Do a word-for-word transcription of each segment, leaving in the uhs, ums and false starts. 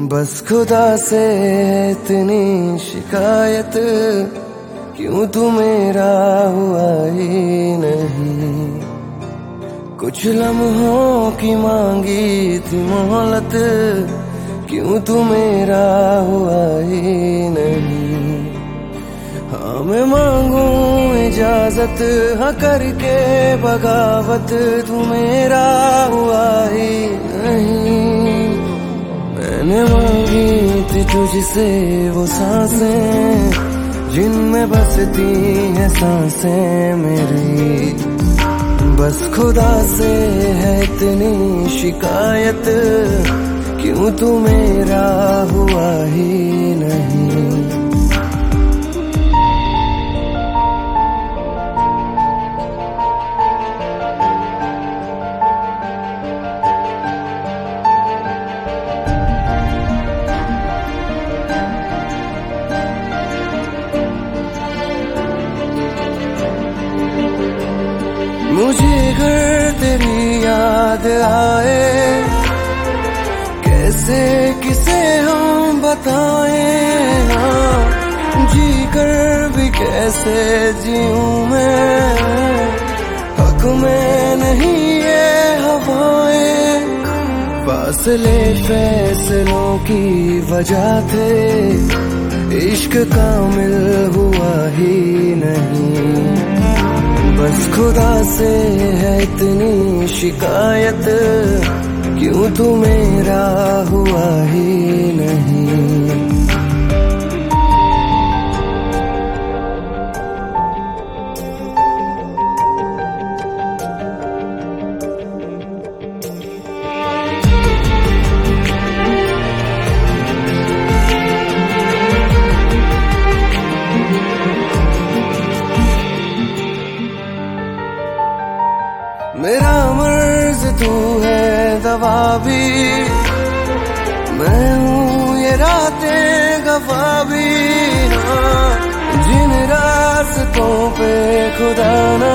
बस खुदा से इतनी शिकायत, क्यों तू मेरा हुआ ही नहीं। कुछ लम्हों की मांगी थी मोहलत, क्यों तू मेरा हुआ ही नहीं। हाँ मैं मांगू इजाजत, हाँ करके बगावत, तू मेरा हुआ ही नहीं। मैंने मांगी थी तुझसे वो सांसें, जिनमें बसती हैं सांसें मेरी। बस खुदा से है इतनी शिकायत, क्यों तू मेरा हुआ ही नहीं। मुझे अगर तेरी याद आए, कैसे किसे हम बताएं। हाँ जी कर भी कैसे जीऊं मैं, हक में नहीं ये हवाएं। फासले फैसलों की वजह थे, इश्क कामिल हुआ ही नहीं। बस खुदा से है इतनी शिकायत, क्यों तू मेरा हुआ ही नहीं। मेरा मर्ज तू है दवा भी, मैं हूँ ये रातें गवा भी। हाँ जिन रास्तों पे खुदा ना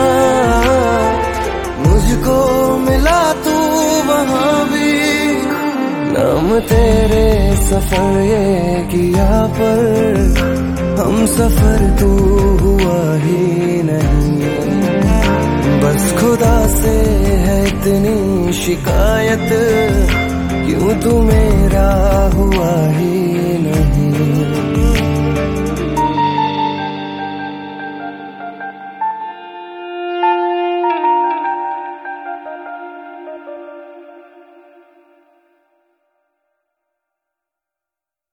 मुझको मिला तू वहाँ भी। नाम तेरे सफर ये किया पर हम सफर तू हुआ ही नहीं। बस खुदा से है इतनी शिकायत, क्यों तू मेरा हुआ ही